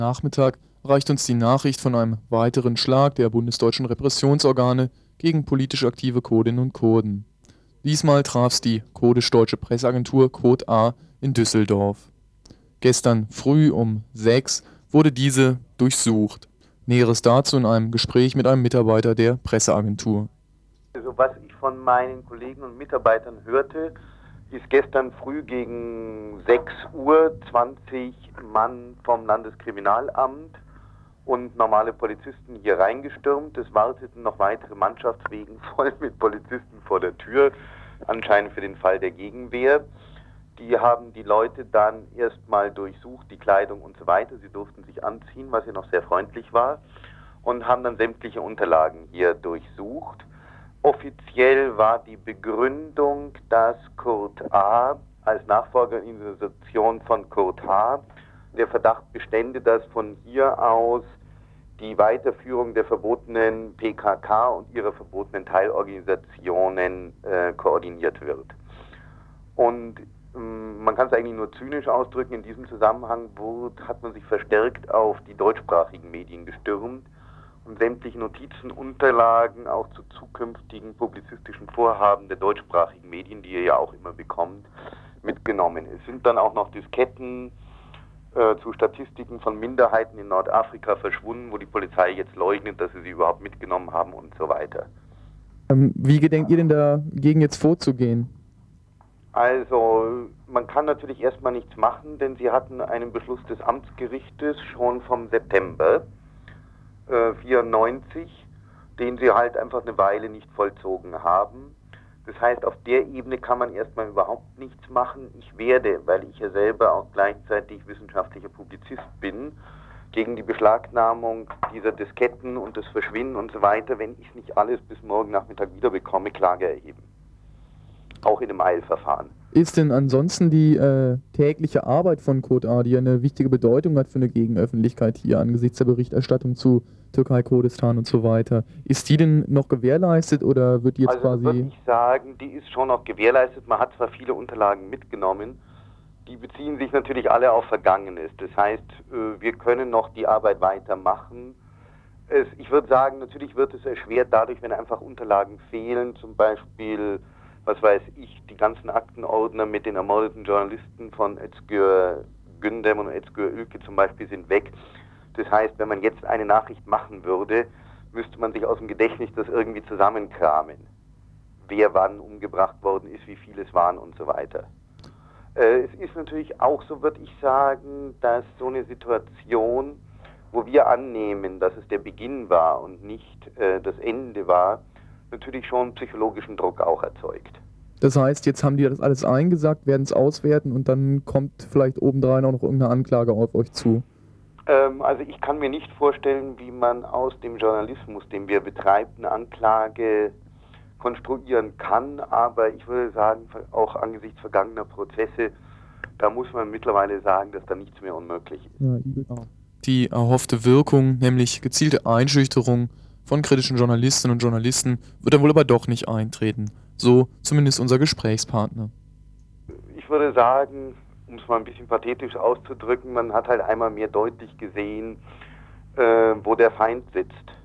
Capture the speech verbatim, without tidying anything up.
Nachmittag erreicht uns die Nachricht von einem weiteren Schlag der bundesdeutschen Repressionsorgane gegen politisch aktive Kurdinnen und Kurden. Diesmal traf es die kurdisch-deutsche Presseagentur Kurt A. in Düsseldorf. Gestern früh um sechs wurde diese durchsucht. Näheres dazu in einem Gespräch mit einem Mitarbeiter der Presseagentur. Also was ich von meinen Kollegen und Mitarbeitern hörte, ist gestern früh gegen sechs Uhr zwanzig Mann vom Landeskriminalamt und normale Polizisten hier reingestürmt. Es warteten noch weitere Mannschaftswegen voll mit Polizisten vor der Tür, anscheinend für den Fall der Gegenwehr. Die haben die Leute dann erstmal durchsucht, die Kleidung und so weiter. Sie durften sich anziehen, was ja noch sehr freundlich war, und haben dann sämtliche Unterlagen hier durchsucht. Offiziell war die Begründung, dass Kurt A. als Nachfolgerinstitution von Kurt H. der Verdacht bestände, dass von hier aus die Weiterführung der verbotenen P K K und ihrer verbotenen Teilorganisationen äh, koordiniert wird. Und ähm, man kann es eigentlich nur zynisch ausdrücken, in diesem Zusammenhang wurde, hat man sich verstärkt auf die deutschsprachigen Medien gestürmt und sämtliche Notizen, Unterlagen auch zu zukünftigen publizistischen Vorhaben der deutschsprachigen Medien, die ihr ja auch immer bekommt, mitgenommen. Es sind dann auch noch Disketten äh, zu Statistiken von Minderheiten in Nordafrika verschwunden, wo die Polizei jetzt leugnet, dass sie sie überhaupt mitgenommen haben und so weiter. Ähm, wie gedenkt ihr denn dagegen jetzt vorzugehen? Also, man kann natürlich erstmal nichts machen, denn sie hatten einen Beschluss des Amtsgerichtes schon vom September vierundneunzig, den sie halt einfach eine Weile nicht vollzogen haben. Das heißt, auf der Ebene kann man erstmal überhaupt nichts machen. Ich werde, weil ich ja selber auch gleichzeitig wissenschaftlicher Publizist bin, gegen die Beschlagnahmung dieser Disketten und das Verschwinden und so weiter, wenn ich nicht alles bis morgen Nachmittag wieder bekomme, Klage erheben. Auch in einem Eilverfahren. Ist denn ansonsten die äh, tägliche Arbeit von Kurt A., die eine wichtige Bedeutung hat für eine Gegenöffentlichkeit hier angesichts der Berichterstattung zu Türkei, Kurdistan und so weiter, ist die denn noch gewährleistet oder wird die jetzt also quasi... würde ich sagen, die ist schon noch gewährleistet. Man hat zwar viele Unterlagen mitgenommen, die beziehen sich natürlich alle auf Vergangenes. Das heißt, wir können noch die Arbeit weitermachen. Es, ich würde sagen, natürlich wird es erschwert dadurch, wenn einfach Unterlagen fehlen, zum Beispiel, was weiß ich, die ganzen Aktenordner mit den ermordeten Journalisten von Özgür Gündem und Özgür Ülke zum Beispiel sind weg. Das heißt, wenn man jetzt eine Nachricht machen würde, müsste man sich aus dem Gedächtnis das irgendwie zusammenkramen. Wer wann umgebracht worden ist, wie viele es waren und so weiter. Äh, es ist natürlich auch so, würde ich sagen, dass so eine Situation, wo wir annehmen, dass es der Beginn war und nicht äh, das Ende war, natürlich schon psychologischen Druck auch erzeugt. Das heißt, jetzt haben die das alles eingesagt, werden es auswerten und dann kommt vielleicht obendrein auch noch irgendeine Anklage auf euch zu. Ähm, also ich kann mir nicht vorstellen, wie man aus dem Journalismus, den wir betreiben, eine Anklage konstruieren kann, aber ich würde sagen, auch angesichts vergangener Prozesse, da muss man mittlerweile sagen, dass da nichts mehr unmöglich ist. Ja, genau. Die erhoffte Wirkung, nämlich gezielte Einschüchterung von kritischen Journalistinnen und Journalisten, wird dann wohl aber doch nicht eintreten. So zumindest unser Gesprächspartner. Ich würde sagen, um es mal ein bisschen pathetisch auszudrücken, man hat halt einmal mehr deutlich gesehen, äh, wo der Feind sitzt.